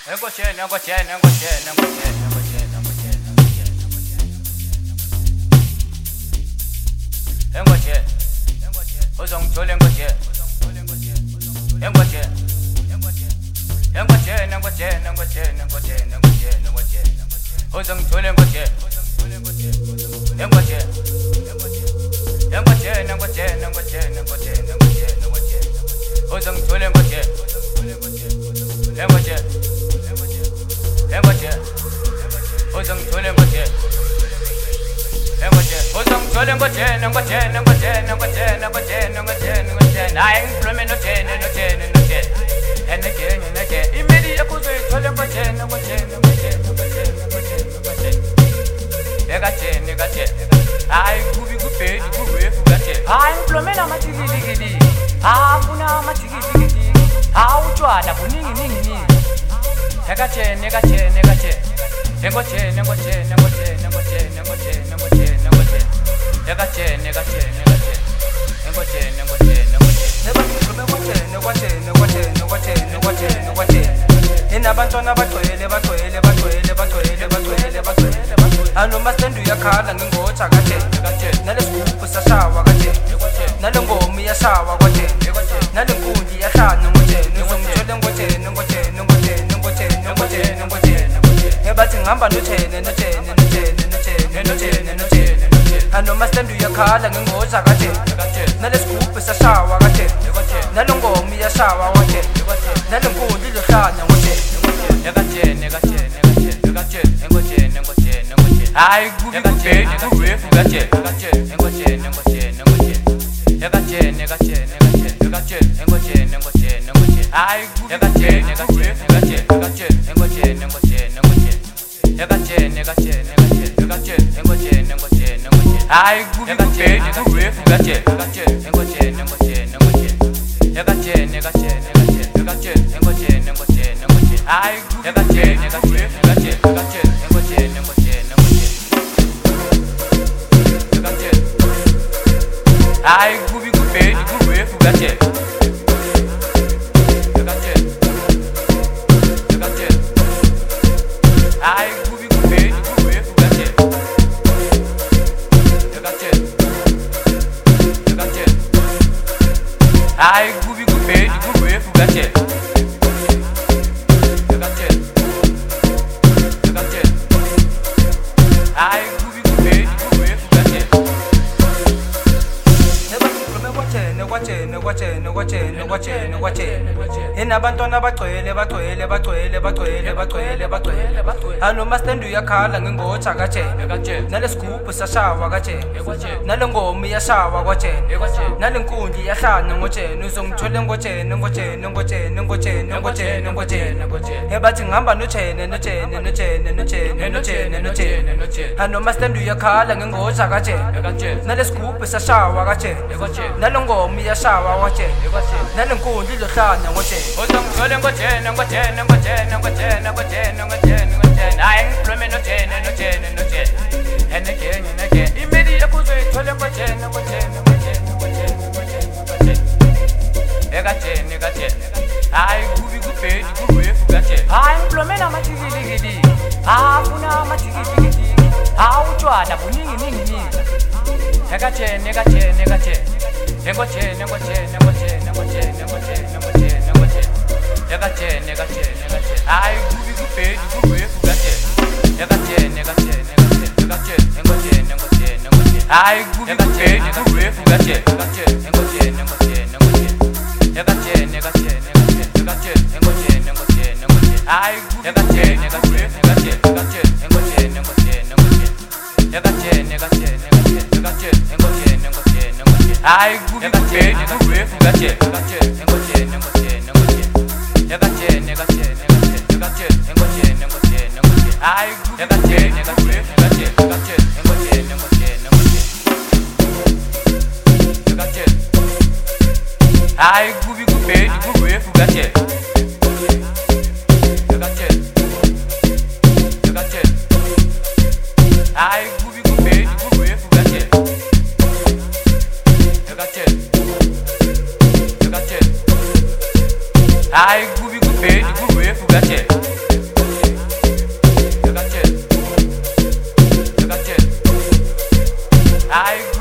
Sashawa kaje nalengoma iyashawa kwaje nalenkundi yahlanya ngojene uzongithola ngojene ebathi ngihamba nojene anoma stand uyakhala ngengoja kaje nalesigubhu sashawa kaje nalengoma iyashawa kwaje nalenkundi izohlanya ngojene uzongithola ngojene hayi ngikhulume nojene and again, immediately put it to them, I will be good paid, good way for that. I'm Plomena Matigidi, Afuna Matigidi, how to add a winning. Negache, I will be good paid, good way for that. I will be paid to wait for that. I will be paid to wait for that. I will be paid to wait for that. I will be paid to wait for that. hayi